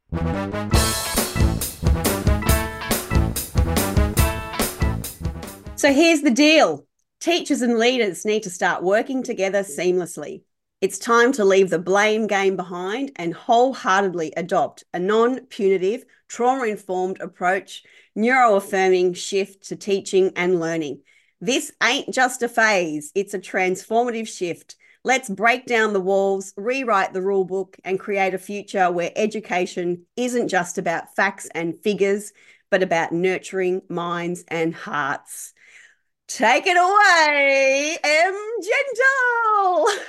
So here's the deal. Teachers and leaders need to start working together seamlessly. It's time to leave the blame game behind and wholeheartedly adopt a non-punitive, trauma-informed approach, neuro-affirming shift to teaching and learning. This ain't just a phase, it's a transformative shift. Let's break down the walls, rewrite the rule book, and create a future where education isn't just about facts and figures, but about nurturing minds and hearts. Take it away, M. Gentle.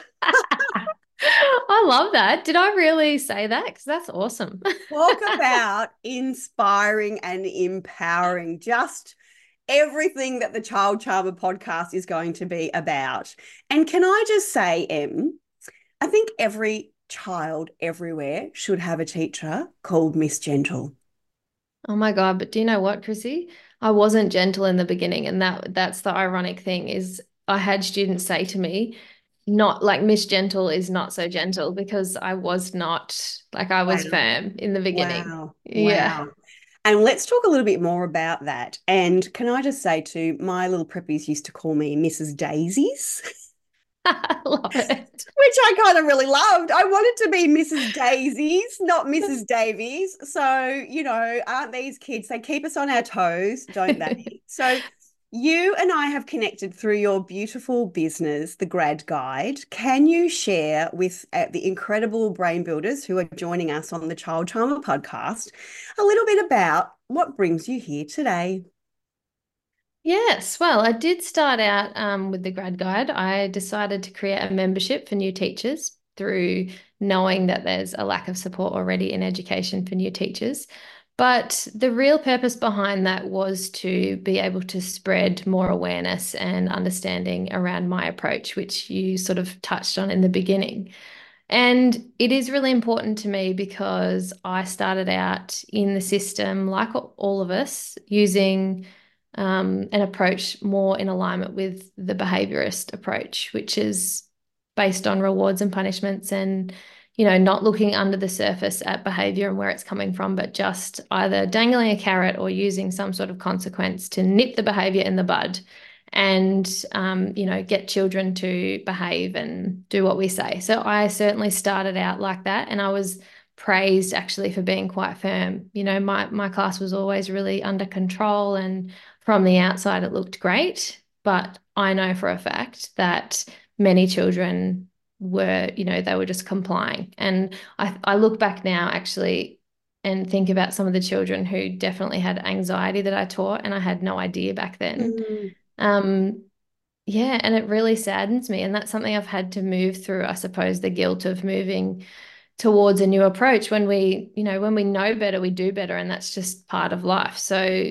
I love that. Did I really say that? Because that's awesome. Talk about inspiring and empowering. Just everything that the Child Charmer podcast is going to be about. And can I just say, M, I think every child everywhere should have a teacher called Miss Gentle. Oh my God, but do you know what, Chrissy? I wasn't gentle in the beginning, and that's the ironic thing is I had students say to me, not like Miss Gentle is not so gentle because I was not like I was Wow. firm in the beginning. Wow. Yeah. Wow. And let's talk a little bit more about that. And can I just say to my little preppies used to call me Mrs. Daisies, I love it. which I kind of really loved. I wanted to be Mrs. Daisies, not Mrs. Davies. So, aren't these kids, they keep us on our toes, don't they? So you and I have connected through your beautiful business, the Grad Guide. Can you share with the incredible brain builders who are joining us on the Child Charmer podcast a little bit about what brings you here today? Yes, well, I did start out with the grad guide. I decided to create a membership for new teachers through knowing that there's a lack of support already in education for new teachers. But the real purpose behind that was to be able to spread more awareness and understanding around my approach, which you sort of touched on in the beginning. And it is really important to me because I started out in the system, like all of us, using an approach more in alignment with the behaviorist approach, which is based on rewards and punishments and, not looking under the surface at behavior and where it's coming from, but just either dangling a carrot or using some sort of consequence to nip the behavior in the bud and get children to behave and do what we say. So I certainly started out like that, and I was praised actually for being quite firm. My class was always really under control, and from the outside it looked great, but I know for a fact that many children were, they were just complying. And I look back now actually and think about some of the children who definitely had anxiety that I taught, and I had no idea back then. Mm, Um, yeah, and it really saddens me. And that's something I've had to move through, I suppose, the guilt of moving towards a new approach. When we know better, we do better, and that's just part of life. So,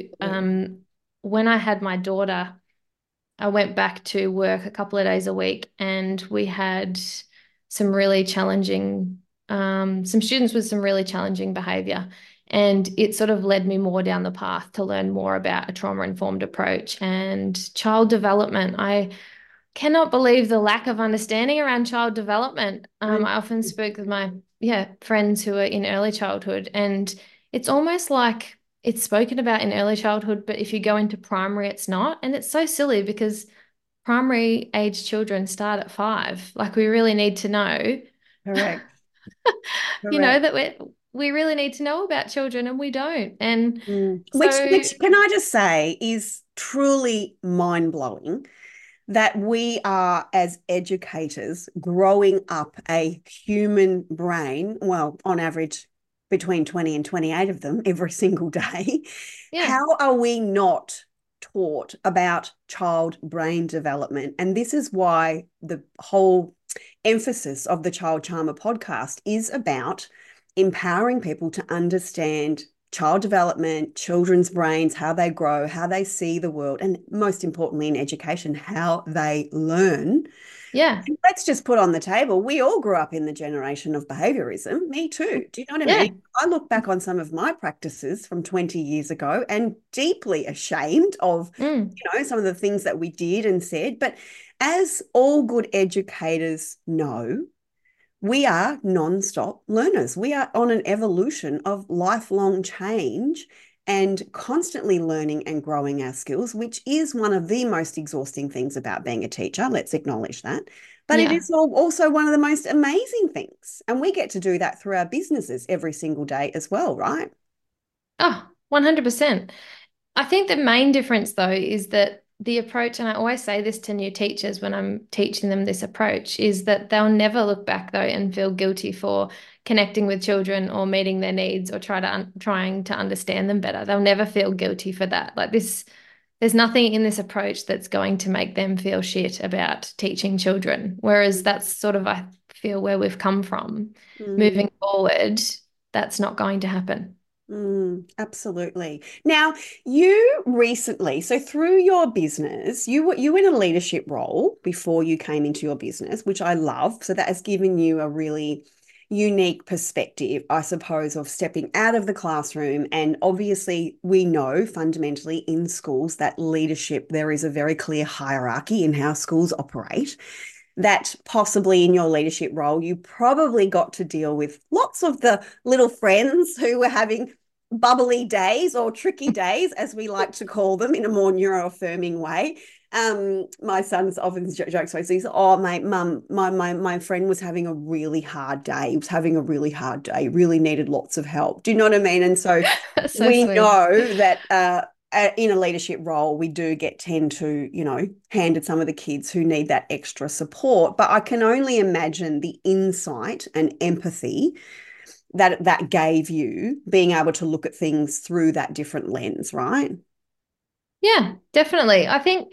when I had my daughter, I went back to work a couple of days a week, and we had some really challenging, some students with some really challenging behavior. And it sort of led me more down the path to learn more about a trauma-informed approach and child development. I cannot believe the lack of understanding around child development. mm. I often spoke with my friends who are in early childhood, and it's almost like it's spoken about in early childhood, but if you go into primary, it's not. And it's so silly because primary age children start at 5. Like we really need to know, Correct. Correct. that we really need to know about children, and we don't. And so Which can I just say is truly mind blowing that we are, as educators, growing up a human brain, well, on average, between 20 and 28 of them every single day. yeah. How are we not taught about child brain development? And this is why the whole emphasis of the Child Charmer podcast is about empowering people to understand child development, children's brains, how they grow, how they see the world, and most importantly in education, how they learn. Yeah. And let's just put on the table, we all grew up in the generation of behaviorism. Me too. Do you know what I Yeah. mean? I look back on some of my practices from 20 years ago and deeply ashamed of, Mm. some of the things that we did and said. But as all good educators know, we are non-stop learners. We are on an evolution of lifelong change and constantly learning and growing our skills, which is one of the most exhausting things about being a teacher. Let's acknowledge that. But it Yeah. is also one of the most amazing things. And we get to do that through our businesses every single day as well, right? Oh, 100%. I think the main difference, though, is that the approach, and I always say this to new teachers when I'm teaching them this approach, is that they'll never look back, though, and feel guilty for connecting with children or meeting their needs or trying to understand them better. They'll never feel guilty for that. Like this, there's nothing in this approach that's going to make them feel shit about teaching children. Whereas that's sort of, I feel, where we've come from. Mm. Moving forward, that's not going to happen. Absolutely. Now, you recently, so through your business, you were in a leadership role before you came into your business, which I love. So that has given you a really unique perspective, I suppose, of stepping out of the classroom. And obviously, we know fundamentally in schools that leadership, there is a very clear hierarchy in how schools operate. That possibly in your leadership role, you probably got to deal with lots of the little friends who were having bubbly days or tricky days, as we like to call them in a more neuroaffirming way. My son's often jokes, so he says, "Oh, mum, my friend was having a really hard day. He was having a really hard day. Really needed lots of help." Do you know what I mean? And so That's so we sweet. know that in a leadership role, we do get tend to, hand at some of the kids who need that extra support. But I can only imagine the insight and empathy that gave you being able to look at things through that different lens, right? Yeah, definitely. I think,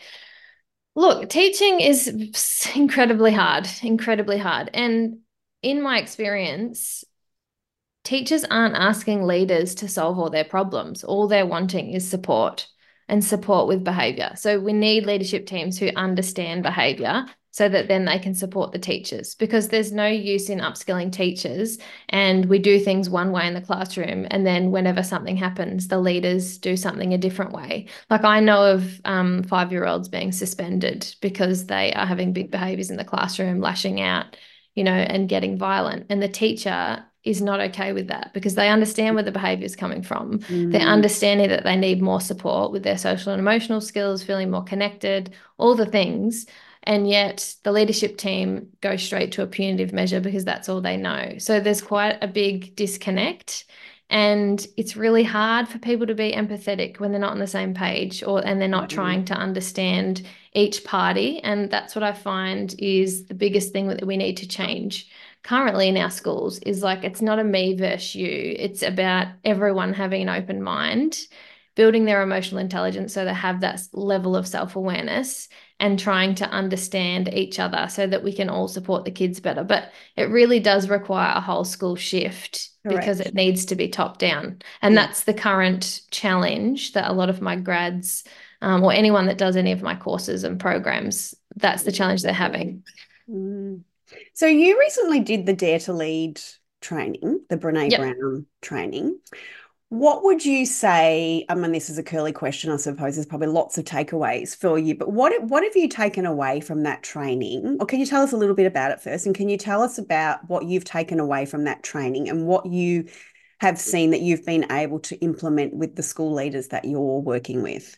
look, teaching is incredibly hard, incredibly hard. And in my experience, teachers aren't asking leaders to solve all their problems. All they're wanting is support and support with behavior. So we need leadership teams who understand behavior so that then they can support the teachers, because there's no use in upskilling teachers and we do things one way in the classroom, and then whenever something happens, the leaders do something a different way. Like I know of 5-year-olds being suspended because they are having big behaviors in the classroom, lashing out, and getting violent. And the teacher is not okay with that because they understand where the behavior is coming from. They're Mm, understanding that they need more support with their social and emotional skills, feeling more connected, all the things. And yet the leadership team goes straight to a punitive measure because that's all they know. So there's quite a big disconnect. And it's really hard for people to be empathetic when they're not on the same page, and they're not mm, trying to understand each party. And that's what I find is the biggest thing that we need to change currently in our schools is like it's not a me versus you. It's about everyone having an open mind, building their emotional intelligence so they have that level of self-awareness and trying to understand each other so that we can all support the kids better. But it really does require a whole school shift because correct. it needs to be top down. And Yeah. that's the current challenge that a lot of my grads or anyone that does any of my courses and programs, that's the challenge they're having. Mm. So you recently did the Dare to Lead training, the Brene Yep. Brown training. What would you say? I mean, this is a curly question, I suppose. There's probably lots of takeaways for you, but what have you taken away from that training? Or can you tell us a little bit about it first? And can you tell us about what you've taken away from that training and what you have seen that you've been able to implement with the school leaders that you're working with?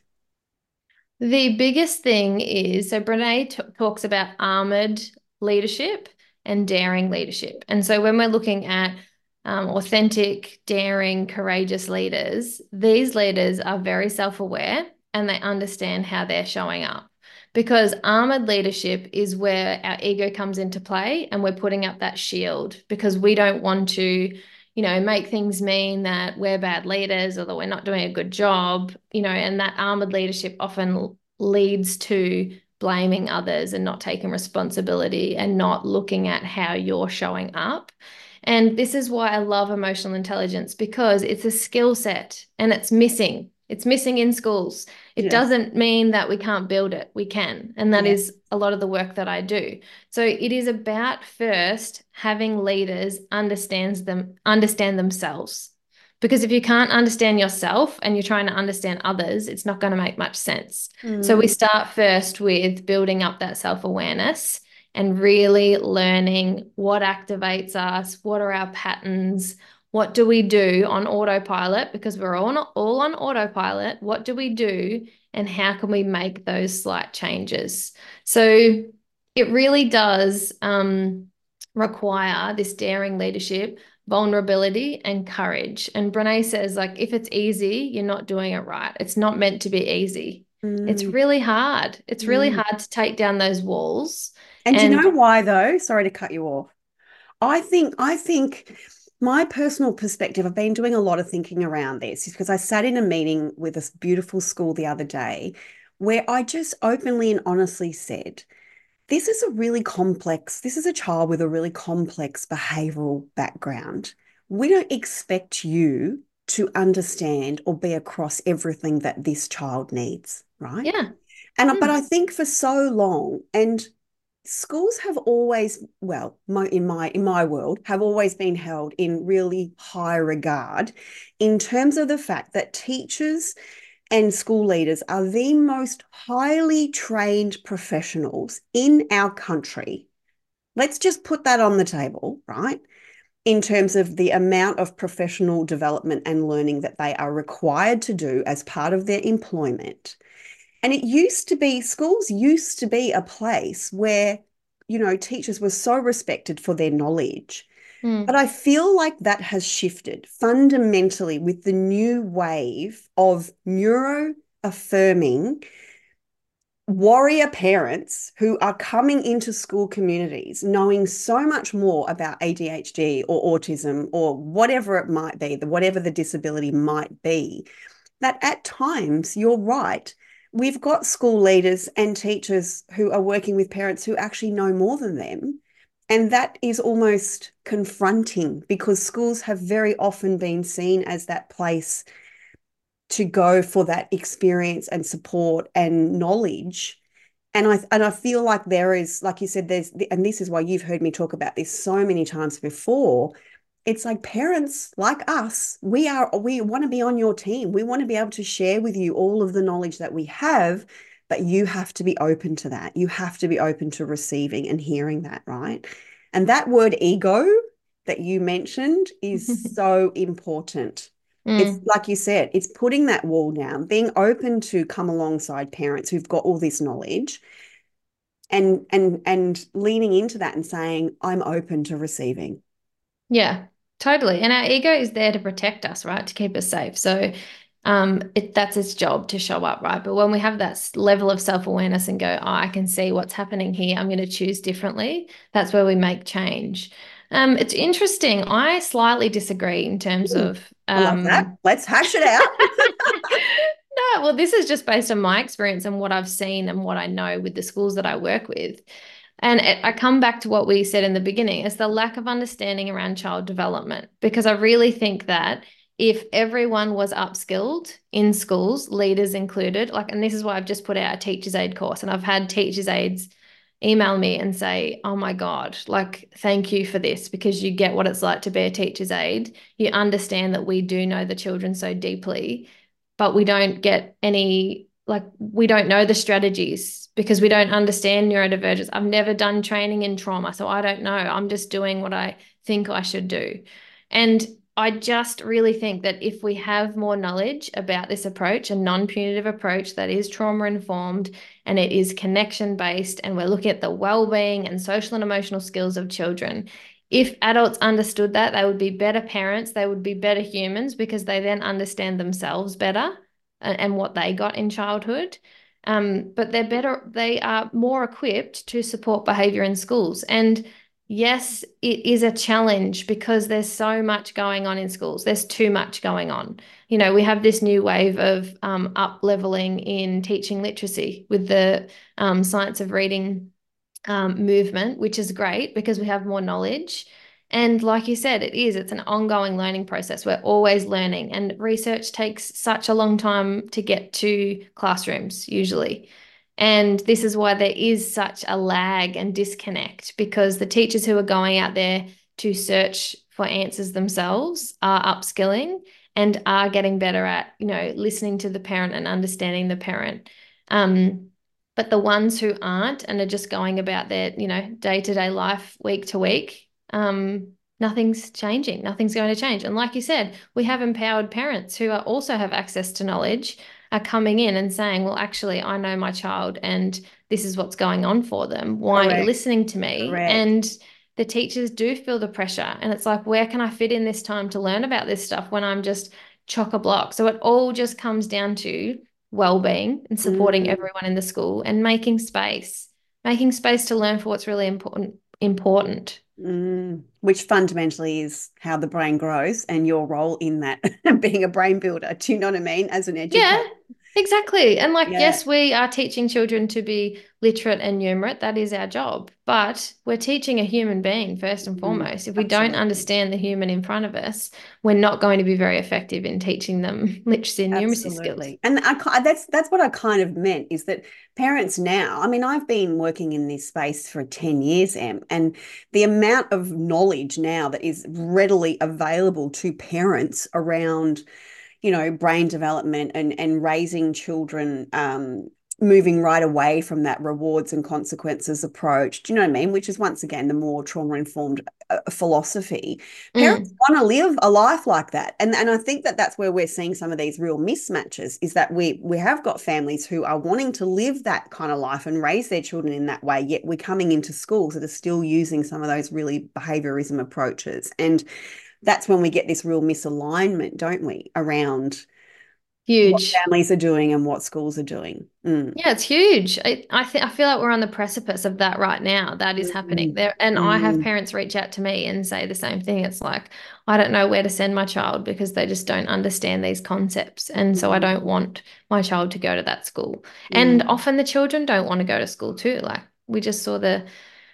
The biggest thing is so Brene talks about armored leadership and daring leadership. And so when we're looking at authentic, daring, courageous leaders, these leaders are very self-aware and they understand how they're showing up. Because armored leadership is where our ego comes into play and we're putting up that shield because we don't want to make things mean that we're bad leaders or that we're not doing a good job, and that armored leadership often leads to blaming others and not taking responsibility and not looking at how you're showing up. And this is why I love emotional intelligence because it's a skill set and it's missing. It's missing in schools. It Yes. doesn't mean that we can't build it. We can. And that Yeah. is a lot of the work that I do. So it is about first having leaders understand themselves. Because if you can't understand yourself and you're trying to understand others, it's not going to make much sense. So we Mm, start first with building up that self-awareness and really learning what activates us, what are our patterns, what do we do on autopilot, because we're all on autopilot. What do we do, and how can we make those slight changes? So it really does require this daring leadership, vulnerability, and courage. And Brene says, like, if it's easy, you're not doing it right. It's not meant to be easy. It's Mm, really hard. It's really mm. hard to take down those walls. And do you And know why though? Sorry to cut you off. I think my personal perspective, I've been doing a lot of thinking around this because I sat in a meeting with this beautiful school the other day where I just openly and honestly said, this is a child with a really complex behavioral background. We don't expect you to understand or be across everything that this child needs, right? yeah. But Mm, I think for so long, and schools have always, well, in my world, have always been held in really high regard in terms of the fact that teachers and school leaders are the most highly trained professionals in our country. Let's just put that on the table, right? In terms of the amount of professional development and learning that they are required to do as part of their employment. And schools used to be a place where, teachers were so respected for their knowledge. But mm, I feel like that has shifted fundamentally with the new wave of neuro affirming warrior parents who are coming into school communities knowing so much more about ADHD or autism or whatever it might be, whatever the disability might be, that at times, you're right, we've got school leaders and teachers who are working with parents who actually know more than them. And that is almost confronting because schools have very often been seen as that place to go for that experience and support and knowledge. And I feel like there is, like you said, and this is why you've heard me talk about this so many times before. It's like parents like us, we want to be on your team. We want to be able to share with you all of the knowledge that we have, but you have to be open to that. You have to be open to receiving and hearing that, right? And that word ego that you mentioned is so important. It's mm. like you said, it's putting that wall down, being open to come alongside parents who've got all this knowledge and leaning into that and saying, I'm open to receiving. Yeah, totally. And our ego is there to protect us, right? To keep us safe. So that's its job to show up, right? But when we have that level of self-awareness and go, oh, I can see what's happening here, I'm going to choose differently, that's where we make change. It's interesting. I slightly disagree in terms Hmm, of I love that. Let's hash it out. no, well, this is just based on my experience and what I've seen and what I know with the schools that I work with. And I come back to what we said in the beginning, is the lack of understanding around child development, because I really think that if everyone was upskilled in schools, leaders included, like, and this is why I've just put out a teacher's aid course, and I've had teachers aides email me and say, oh my God, like, thank you for this, because you get what it's like to be a teacher's aide. You understand that we do know the children so deeply, but we don't get any, like, we don't know the strategies because we don't understand neurodivergence. I've never done training in trauma, so I don't know. I'm just doing what I think I should do. And I just really think that if we have more knowledge about this approach, a non-punitive approach that is trauma informed and it is connection based, and we're looking at the well-being and social and emotional skills of children, if adults understood that, they would be better parents, they would be better humans because they then understand themselves better and what they got in childhood. But they are more equipped to support behavior in schools. And yes, it is a challenge because there's so much going on in schools. There's too much going on. You know, we have this new wave of up leveling in teaching literacy with the science of reading movement, which is great because we have more knowledge. And like you said, it's an ongoing learning process. We're always learning, and research takes such a long time to get to classrooms, usually. And this is why there is such a lag and disconnect, because the teachers who are going out there to search for answers themselves are upskilling and are getting better at, listening to the parent and understanding the parent. Um, But the ones who aren't and are just going about their, day-to-day life, week to week, nothing's changing. Nothing's going to change. And like you said, we have empowered parents who also have access to knowledge, are coming in and saying, well, actually, I know my child and this is what's going on for them. Why aren't you Correct. listening to me? Correct. And the teachers do feel the pressure. And it's like, where can I fit in this time to learn about this stuff when I'm just chock a block? So it all just comes down to well-being and supporting Mm, everyone in the school and making space to learn for what's really important. which fundamentally is how the brain grows and your role in that being a brain builder. Do you know what I mean? As an educator. Yeah, exactly. And like, Yeah, yes, we are teaching children to be literate and numerate. That is our job. But we're teaching a human being first and foremost. If we don't absolutely. understand the human in front of us, we're not going to be very effective in teaching them literacy and numeracy skills. Absolutely. And that's what I kind of meant is that parents now, I mean, I've been working in this space for 10 years, Em, and the amount of knowledge now that is readily available to parents around brain development and raising children, moving right away from that rewards and consequences approach. Do you know what I mean? Which is once again the more trauma-informed philosophy. Parents Mm, want to live a life like that. And I think that that's where we're seeing some of these real mismatches is that we have got families who are wanting to live that kind of life and raise their children in that way, yet we're coming into schools that are still using some of those really behaviorism approaches. And that's when we get this real misalignment, don't we, around what huge. families are doing and what schools are doing. Yeah, it's huge. I feel like we're on the precipice of that right now. That is happening Mm, there, and I have mm, parents reach out to me and say the same thing. It's like I don't know where to send my child because they just don't understand these concepts, and so I mm, don't want my child to go to that school. And mm, often the children don't want to go to school too. Like we just saw the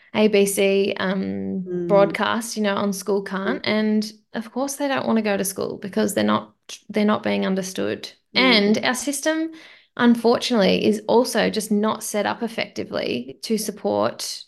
ABC mm, broadcast, on School Can't, mm, and of course they don't want to go to school because they're not being understood. And mm. our system, unfortunately, is also just not set up effectively to support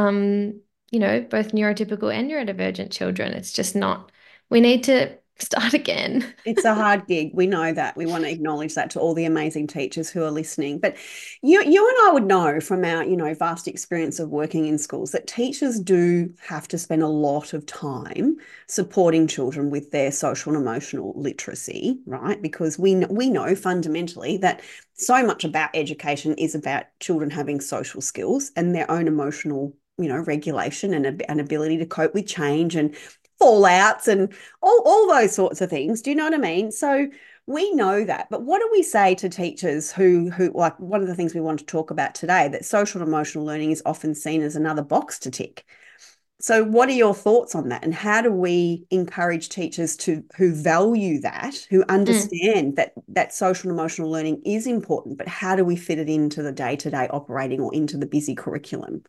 both neurotypical and neurodivergent children. It's just not. We need to start again. It's a hard gig. We know that. We want to acknowledge that to all the amazing teachers who are listening. But you and I would know from our, vast experience of working in schools that teachers do have to spend a lot of time supporting children with their social and emotional literacy, right? Because we know fundamentally that so much about education is about children having social skills and their own emotional, regulation and an ability to cope with change and fallouts and all those sorts of things. Do you know what I mean? So we know that, but what do we say to teachers who like one of the things we want to talk about today, that social and emotional learning is often seen as another box to tick. So what are your thoughts on that? And how do we encourage teachers to who value that, who Mm. understand that social and emotional learning is important, but how do we fit it into the day-to-day operating or into the busy curriculum?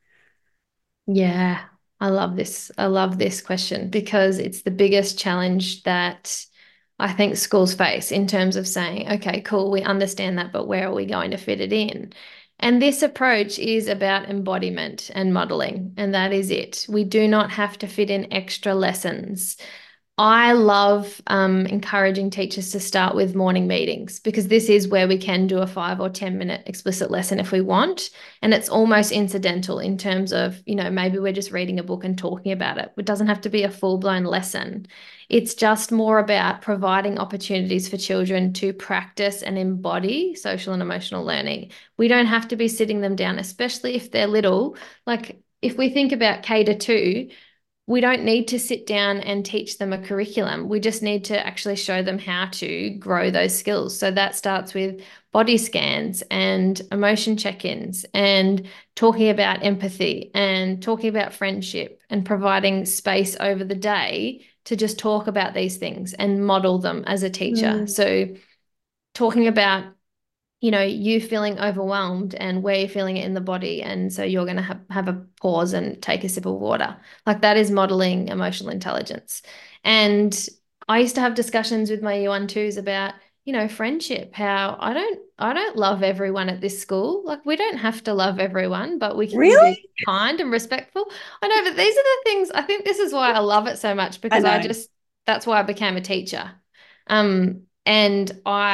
Yeah, I love this. I love this question because it's the biggest challenge that I think schools face in terms of saying, okay, cool, we understand that, but where are we going to fit it in? And this approach is about embodiment and modeling, and that is it. We do not have to fit in extra lessons. I love encouraging teachers to start with morning meetings because this is where we can do a 5 or 10 minute explicit lesson if we want. And it's almost incidental in terms of, maybe we're just reading a book and talking about it. It doesn't have to be a full-blown lesson. It's just more about providing opportunities for children to practice and embody social and emotional learning. We don't have to be sitting them down, especially if they're little. Like if we think about K to 2, we don't need to sit down and teach them a curriculum. We just need to actually show them how to grow those skills. So that starts with body scans and emotion check-ins and talking about empathy and talking about friendship and providing space over the day to just talk about these things and model them as a teacher. Mm, So talking about you feeling overwhelmed and where you're feeling it in the body. And so you're going to have a pause and take a sip of water. Like that is modeling emotional intelligence. And I used to have discussions with my year one twos about, friendship, how I don't love everyone at this school. Like we don't have to love everyone, but we can really? be kind and respectful. I know, but these are the things I think this is why I love it so much I because know. that's why I became a teacher. Um, And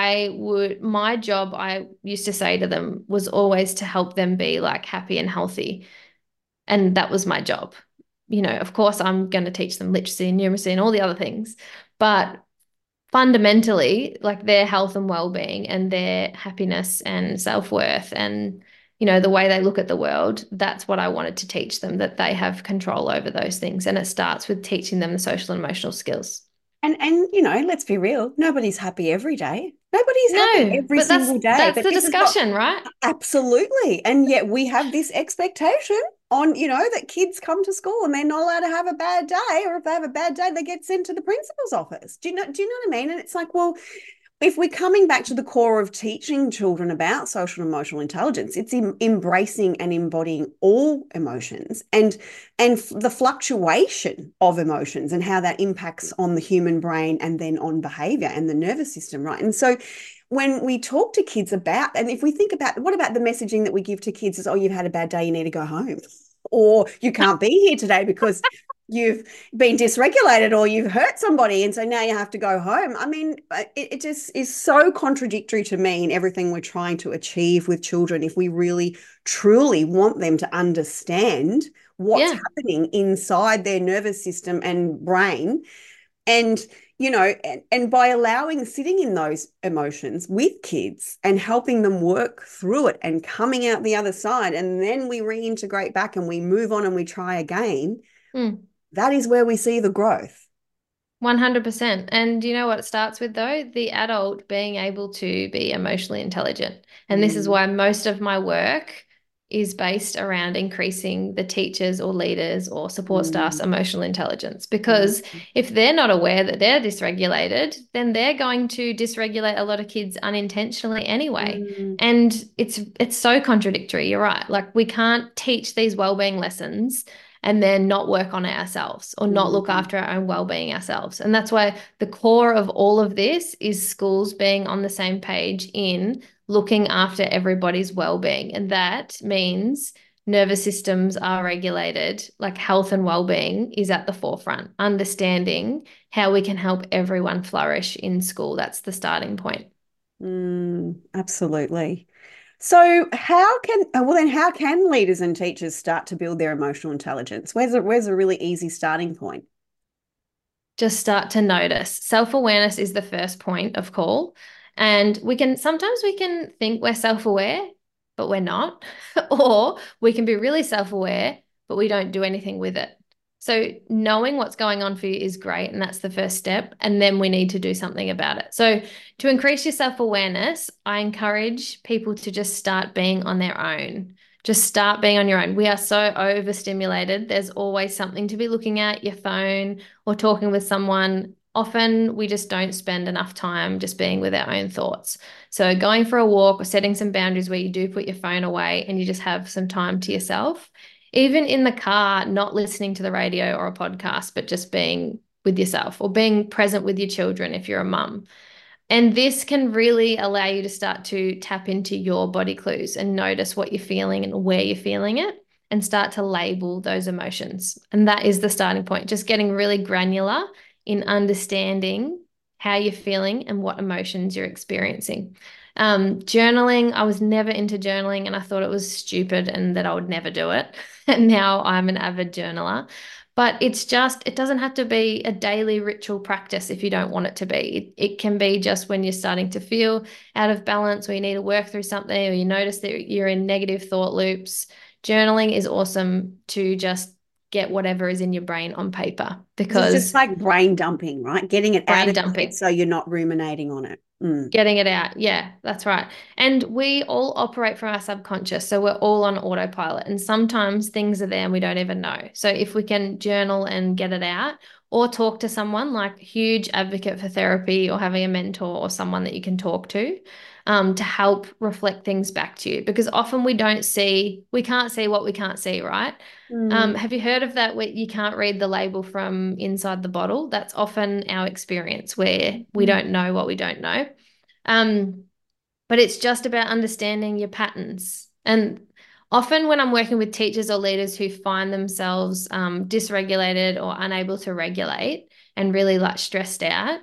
my job, I used to say to them, was always to help them be like happy and healthy. And that was my job. Of course, I'm going to teach them literacy and numeracy and all the other things. But fundamentally, like their health and well-being and their happiness and self-worth and the way they look at the world, that's what I wanted to teach them, that they have control over those things. And it starts with teaching them the social and emotional skills. And let's be real, nobody's happy every day. Nobody's happy No, every but that's single day. that's But the this is what discussion, right? absolutely. And yet we have this expectation on, that kids come to school and they're not allowed to have a bad day, or if they have a bad day, they get sent to the principal's office. Do you know what I mean? And it's like, well, if we're coming back to the core of teaching children about social and emotional intelligence, it's embracing and embodying all emotions and the fluctuation of emotions and how that impacts on the human brain and then on behavior and the nervous system, right? And so when we talk to kids about, and if we think about what about the messaging that we give to kids is, oh, you've had a bad day, you need to go home, or you can't be here today because you've been dysregulated or you've hurt somebody and so now you have to go home. I mean, it just is so contradictory to me in everything we're trying to achieve with children if we really truly want them to understand what's Yeah. happening inside their nervous system and brain. And and by allowing sitting in those emotions with kids and helping them work through it and coming out the other side, and then we reintegrate back and we move on and we try again, Mm. that is where we see the growth. 100%. And you know what it starts with, though? The adult being able to be emotionally intelligent. And this is Mm, why most of my work is based around increasing the teachers or leaders or support staff's mm, emotional intelligence. mm, Because if they're not aware that they're dysregulated, then they're going to dysregulate a lot of kids unintentionally anyway. mm, And it's so contradictory. You're right. Like we can't teach these well-being lessons and then not work on it ourselves or not look mm, after our own well-being ourselves. And that's why the core of all of this is schools being on the same page in looking after everybody's well-being. And that means nervous systems are regulated, like health and well-being is at the forefront, understanding how we can help everyone flourish in school. That's the starting point. absolutely. So how can leaders and teachers start to build their emotional intelligence? Where's a really easy starting point? Just start to notice. Self-awareness is the first point of call. And sometimes we can think we're self-aware, but we're not. Or we can be really self-aware, but we don't do anything with it. So knowing what's going on for you is great, and that's the first step. And then we need to do something about it. So to increase your self-awareness, I encourage people to just start being on their own. Just start being on your own. We are so overstimulated. There's always something to be looking at, your phone or talking with someone. Often we just don't spend enough time just being with our own thoughts. So going for a walk or setting some boundaries where you do put your phone away and you just have some time to yourself. Even in the car, not listening to the radio or a podcast, but just being with yourself or being present with your children if you're a mum. And this can really allow you to start to tap into your body clues and notice what you're feeling and where you're feeling it and start to label those emotions. And that is the starting point, just getting really granular in understanding how you're feeling and what emotions you're experiencing. Journaling, I was never into journaling and I thought it was stupid and that I would never do it. And now I'm an avid journaler. But it doesn't have to be a daily ritual practice if you don't want it to be. It can be just when you're starting to feel out of balance or you need to work through something or you notice that you're in negative thought loops. Journaling is awesome to just get whatever is in your brain on paper It's just because like brain dumping, right? Getting it out brain of your head dumping. so you're not ruminating on it. Getting it out. Yeah, that's right. And we all operate from our subconscious. So we're all on autopilot. And sometimes things are there and we don't even know. So if we can journal and get it out or talk to someone, like huge advocate for therapy or having a mentor or someone that you can talk to help reflect things back to you. Because often we can't see what we can't see, right? Mm, Have you heard of that where you can't read the label from inside the bottle? That's often our experience where we mm, don't know what we don't know. Um, but it's just about understanding your patterns. And often when I'm working with teachers or leaders who find themselves dysregulated or unable to regulate and really like stressed out,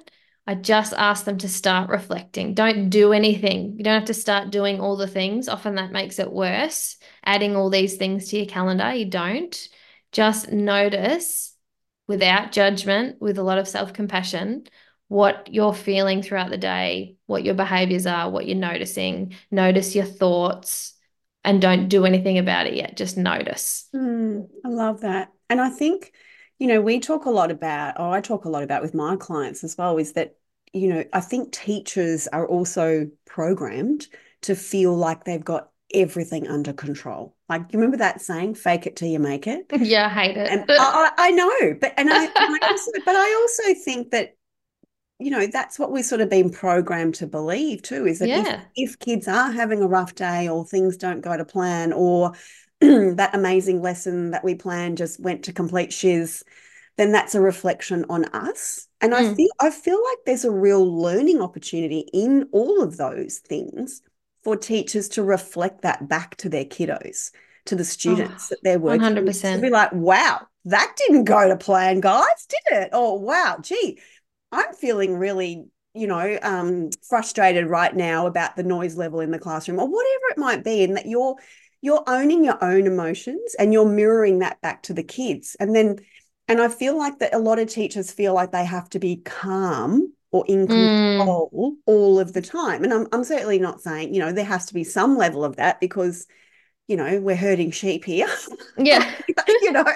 I just ask them to start reflecting. Don't do anything. You don't have to start doing all the things. Often that makes it worse. Adding all these things to your calendar, you don't. Just notice without judgment, with a lot of self-compassion, what you're feeling throughout the day, what your behaviors are, what you're noticing. Notice your thoughts and don't do anything about it yet. Just notice. I love that. And I think, we talk a lot about, or I talk a lot about with my clients as well, is that, I think teachers are also programmed to feel like they've got everything under control. Like, you remember that saying, fake it till you make it? Yeah, I hate it. And I know, but I also think that, that's what we've sort of been programmed to believe too, is that if Yeah. if kids are having a rough day or things don't go to plan or that amazing lesson that we planned just went to complete shiz, then that's a reflection on us. And Mm. I feel like there's a real learning opportunity in all of those things for teachers to reflect that back to their kiddos, to the Oh, students that they're working with, to be 100%. like, wow, that didn't go to plan, guys, did it? Oh, wow, gee, I'm feeling really, frustrated right now about the noise level in the classroom or whatever it might be, and that you're owning your own emotions and you're mirroring that back to the kids. And I feel like that a lot of teachers feel like they have to be calm or in Mm. control all of the time. And I'm certainly not saying, there has to be some level of that because, we're herding sheep here, Yeah. you know.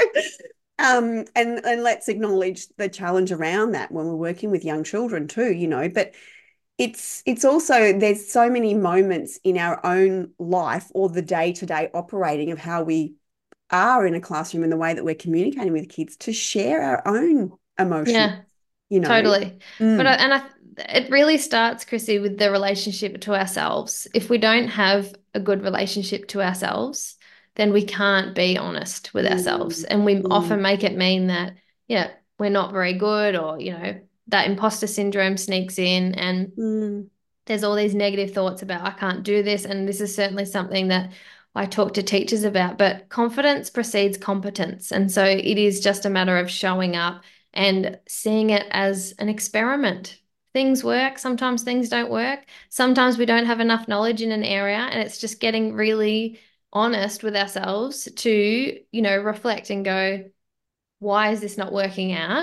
And let's acknowledge the challenge around that when we're working with young children too, but it's also there's so many moments in our own life or the day-to-day operating of how we are in a classroom and the way that we're communicating with kids to share our own emotion, Yeah. you know. Totally. But Mm, it really starts, Chrissy, with the relationship to ourselves. If we don't have a good relationship to ourselves, then we can't be honest with ourselves. mm, And we mm, often make it mean that, yeah, we're not very good, or, that imposter syndrome sneaks in, and mm, there's all these negative thoughts about I can't do this. And this is certainly something that I talk to teachers about, but confidence precedes competence. And so it is just a matter of showing up and seeing it as an experiment. Things work, sometimes things don't work. Sometimes we don't have enough knowledge in an area, and it's just getting really honest with ourselves to, reflect and go, why is this not working out?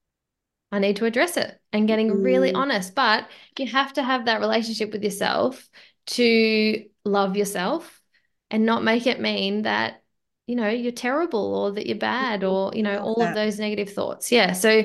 I need to address it, and getting really mm, honest. But you have to have that relationship with yourself to love yourself and not make it mean that, you're terrible or that you're bad or, I love all of that. those negative thoughts. Yeah. So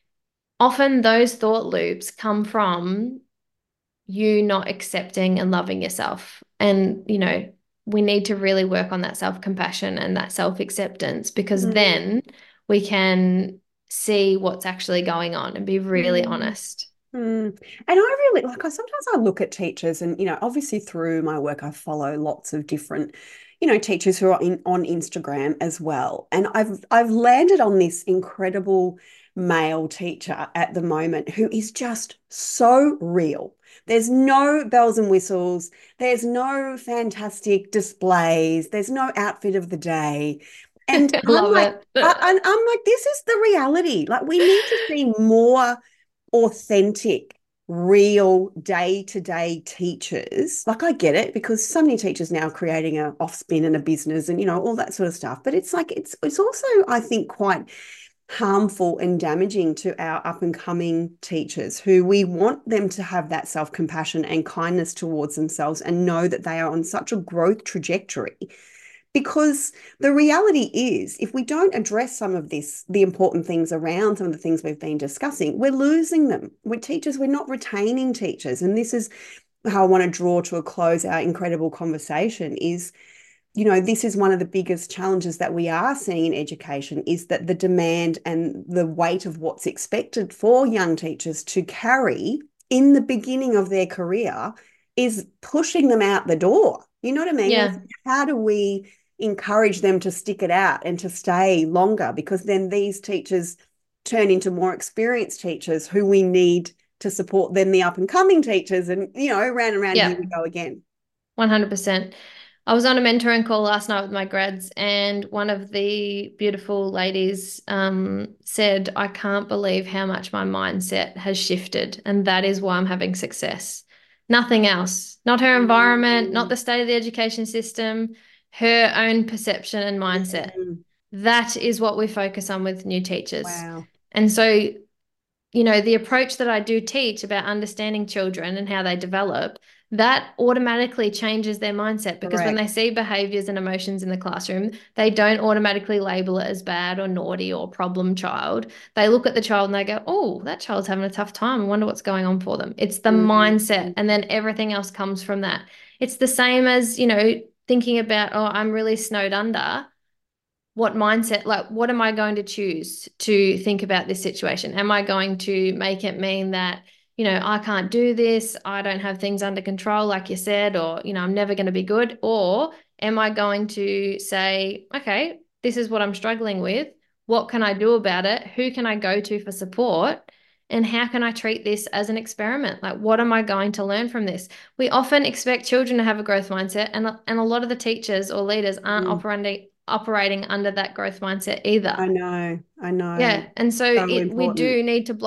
often those thought loops come from you not accepting and loving yourself. And, we need to really work on that self-compassion and that self-acceptance, because Mm, then we can see what's actually going on and be really mm. honest. Mm. And I really like, I sometimes I look at teachers and, obviously through my work, I follow lots of different, teachers who are on Instagram as well. And I've landed on this incredible male teacher at the moment who is just so real. There's no bells and whistles. There's no fantastic displays. There's no outfit of the day. And I'm Love like, it. I'm like, this is the reality. Like, we need to see more authentic, real day-to-day teachers. Like, I get it because so many teachers now are creating a off spin and a business and all that sort of stuff. But it's like it's also, I think, quite harmful and damaging to our up and coming teachers who we want them to have that self-compassion and kindness towards themselves and know that they are on such a growth trajectory, because the reality is, if we don't address some of this, the important things around some of the things we've been discussing, we're losing them. We're teachers, we're not retaining teachers. And this is how I want to draw to a close our incredible conversation is, this is one of the biggest challenges that we are seeing in education, is that the demand and the weight of what's expected for young teachers to carry in the beginning of their career is pushing them out the door. You know what I mean? And Yeah. how do we encourage them to stick it out and to stay longer? Because then these teachers turn into more experienced teachers who we need to support them, the up and coming teachers. And, round and round here Yeah. we go again. 100%. I was on a mentoring call last night with my grads, and one of the beautiful ladies said, I can't believe how much my mindset has shifted, and that is why I'm having success. Nothing else. Not her environment, not the state of the education system, her own perception and mindset. Mm. That is what we focus on with new teachers. Wow. And so, you know, the approach that I do teach about understanding children and how they develop, that automatically changes their mindset, because when Correct. they see behaviors and emotions in the classroom, they don't automatically label it as bad or naughty or problem child. They look at the child and they go, oh, that child's having a tough time. I wonder what's going on for them. It's the mindset. Mm. And then everything else comes from that. It's the same as, you know, thinking about, oh, I'm really snowed under. What mindset, like, what am I going to choose to think about this situation? Am I going to make it mean that, you know, I can't do this, I don't have things under control, like you said, or, you know, I'm never going to be good? Or am I going to say, okay, this is what I'm struggling with. What can I do about it? Who can I go to for support? And how can I treat this as an experiment? Like, what am I going to learn from this? We often expect children to have a growth mindset, and a lot of the teachers or leaders aren't Mm. operating under that growth mindset either. I know. I know. Yeah. And so So we important. do need to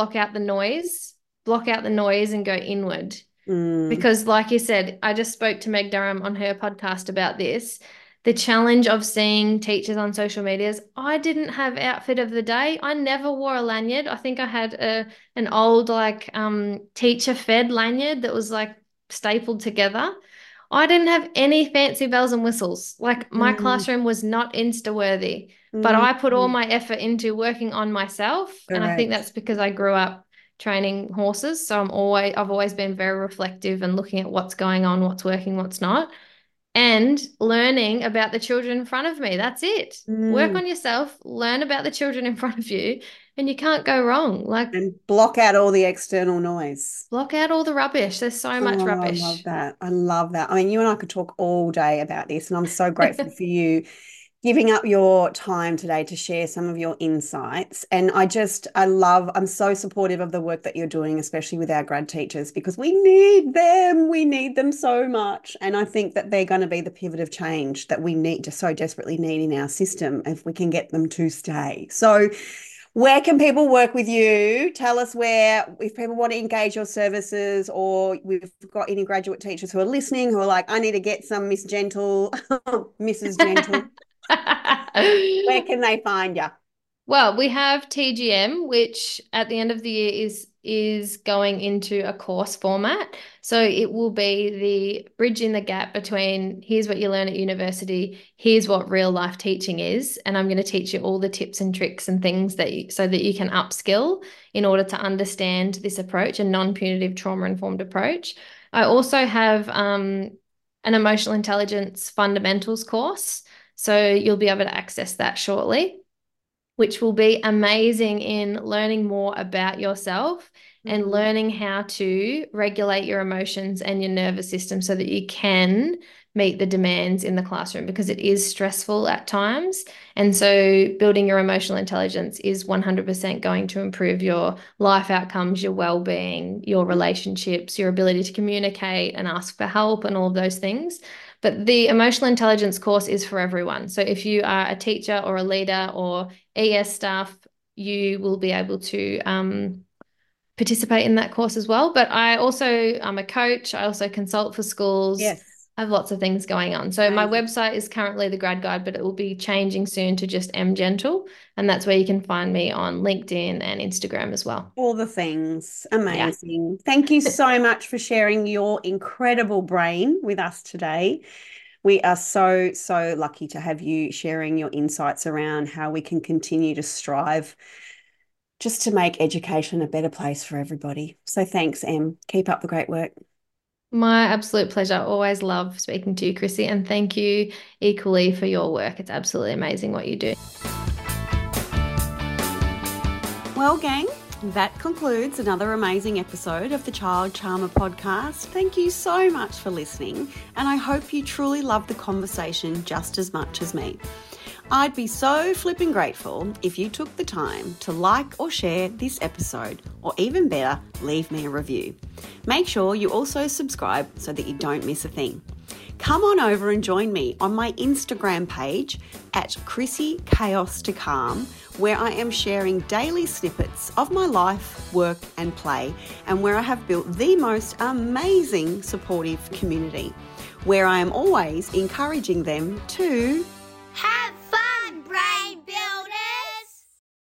block out the noise and go inward. Mm. Because, like you said, I just spoke to Meg Durham on her podcast about this. The challenge of seeing teachers on social media is, I didn't have outfit of the day. I never wore a lanyard. I think I had an old like teacher fed lanyard that was like stapled together. I didn't have any fancy bells and whistles. Like, my Mm. classroom was not Insta worthy, but Mm. I put all my effort into working on myself. And I think Correct. that's because I grew up training horses. So I've always been very reflective and looking at what's going on, what's working, what's not, and learning about the children in front of me. That's it. Work Mm. on yourself, learn about the children in front of you, and you can't go wrong. Like, And block out all the external noise. block out all the rubbish. There's so much Oh, I love rubbish. that. I love that. I mean, you and I could talk all day about this, and I'm so grateful for you giving up your time today to share some of your insights. And I'm so supportive of the work that you're doing, especially with our grad teachers, because we need them. We need them so much. And I think that they're going to be the pivot of change that we need to so desperately need in our system if we can get them to stay. So, where can people work with you? Tell us where, if people want to engage your services, or we've got any graduate teachers who are listening who are like, I need to get some Miss Gentle, Mrs. Gentle. Where can they find you? Well, we have TGM, which at the end of the year is going into a course format. So it will be the bridge in the gap between, here's what you learn at university, here's what real life teaching is, and I'm going to teach you all the tips and tricks and things so that you can upskill in order to understand this approach, a non-punitive trauma-informed approach. I also have an emotional intelligence fundamentals course, so you'll be able to access that shortly, which will be amazing in learning more about yourself and Mm. learning how to regulate your emotions and your nervous system so that you can meet the demands in the classroom, because it is stressful at times. And so building your emotional intelligence is 100% going to improve your life outcomes, your well-being, your relationships, your ability to communicate and ask for help and all of those things. But the emotional intelligence course is for everyone. So if you are a teacher or a leader or ES staff, you will be able to participate in that course as well. But I'm a coach. I also consult for schools. Yes. I have lots of things going on. So my Amazing. website is currently the Grad Guide, but it will be changing soon to just M Gentle. And that's where you can find me on LinkedIn and Instagram as well. All the things. Yeah. Amazing. Thank you so much for sharing your incredible brain with us today. We are so, so lucky to have you sharing your insights around how we can continue to strive just to make education a better place for everybody. So thanks, Em. Keep up the great work. My absolute pleasure. Always love speaking to you, Chrissy, and thank you equally for your work. It's absolutely amazing what you do. Well, gang, that concludes another amazing episode of the Child Charmer podcast. Thank you so much for listening, and I hope you truly love the conversation just as much as me. I'd be so flipping grateful if you took the time to like or share this episode, or even better, leave me a review. Make sure you also subscribe so that you don't miss a thing. Come on over and join me on my Instagram page at Chrissy Chaos to Calm, where I am sharing daily snippets of my life, work and play, and where I have built the most amazing supportive community, where I am always encouraging them to